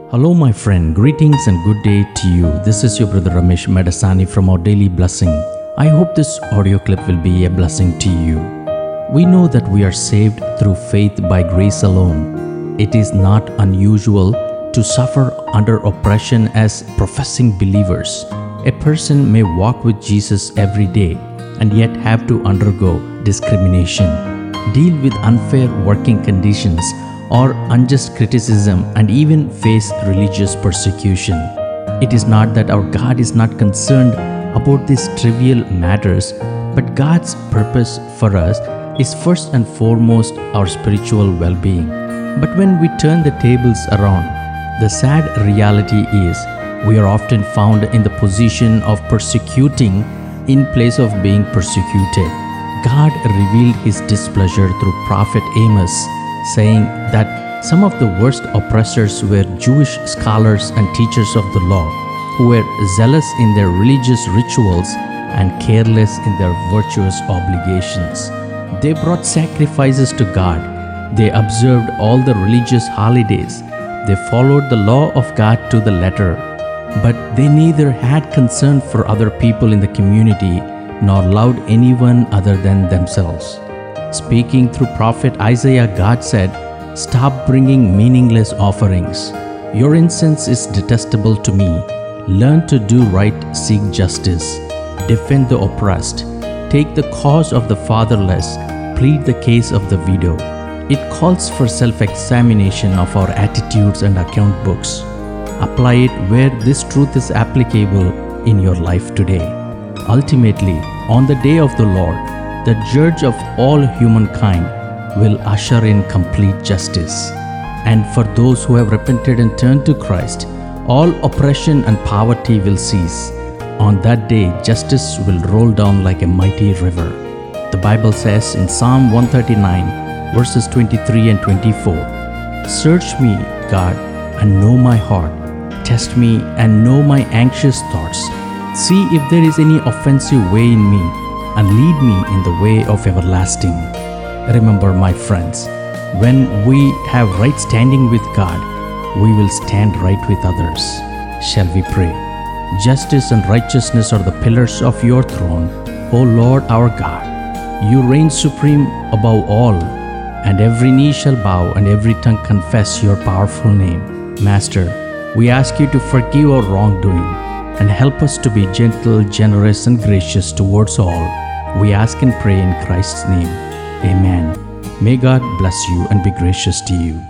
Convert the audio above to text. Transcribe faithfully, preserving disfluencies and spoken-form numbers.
Hello, my friend. Greetings and good day to you. This is your brother Ramesh Madasani from Our Daily Blessing. I hope this audio clip will be a blessing to you. We know that we are saved through faith by grace alone. It is not unusual to suffer under oppression as professing believers. A person may walk with Jesus every day and yet have to undergo discrimination, deal with unfair working conditions or unjust criticism, and even face religious persecution. It is not that our God is not concerned about these trivial matters, but God's purpose for us is first and foremost our spiritual well-being. But when we turn the tables around, the sad reality is we are often found in the position of persecuting in place of being persecuted. God revealed His displeasure through prophet Amos, saying that some of the worst oppressors were Jewish scholars and teachers of the law, who were zealous in their religious rituals and careless in their virtuous obligations. They brought sacrifices to God. They observed all the religious holidays. They followed the law of God to the letter. But they neither had concern for other people in the community nor loved anyone other than themselves. Speaking through prophet Isaiah, God said, "Stop bringing meaningless offerings. Your incense is detestable to me. Learn to do right, seek justice, defend the oppressed, take the cause of the fatherless, plead the case of the widow." It calls for self-examination of our attitudes and account books. Apply it where this truth is applicable in your life today. Ultimately, on the day of the Lord, the judge of all humankind will usher in complete justice. And for those who have repented and turned to Christ, all oppression and poverty will cease. On that day, justice will roll down like a mighty river. The Bible says in Psalm one thirty-nine, verses twenty-three and twenty-four, "Search me, God, and know my heart. Test me and know my anxious thoughts. See if there is any offensive way in me, and lead me in the way of everlasting." Remember, my friends, when we have right standing with God, we will stand right with others. Shall we pray? Justice and righteousness are the pillars of your throne, O Lord our God. You reign supreme above all, and every knee shall bow and every tongue confess your powerful name. Master, we ask you to forgive our wrongdoing and help us to be gentle, generous, and gracious towards all. We ask and pray in Christ's name. Amen. May God bless you and be gracious to you.